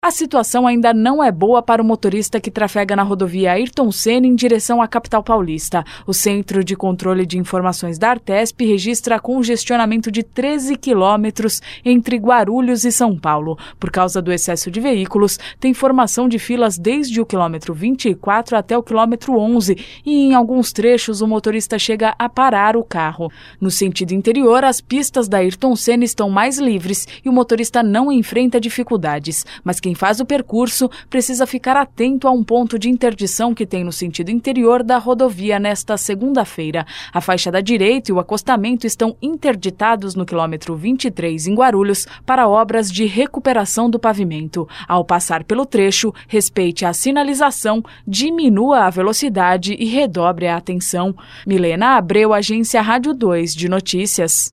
A situação ainda não é boa para o motorista que trafega na rodovia Ayrton Senna em direção à capital paulista. O Centro de Controle de Informações da Artesp registra congestionamento de 13 quilômetros entre Guarulhos e São Paulo. Por causa do excesso de veículos, tem formação de filas desde o quilômetro 24 até o quilômetro 11 e em alguns trechos o motorista chega a parar o carro. No sentido interior, as pistas da Ayrton Senna estão mais livres e o motorista não enfrenta dificuldades, mas quem faz o percurso precisa ficar atento a um ponto de interdição que tem no sentido interior da rodovia nesta segunda-feira. A faixa da direita e o acostamento estão interditados no quilômetro 23 em Guarulhos para obras de recuperação do pavimento. Ao passar pelo trecho, respeite a sinalização, diminua a velocidade e redobre a atenção. Milena Abreu, Agência Rádio 2 de Notícias.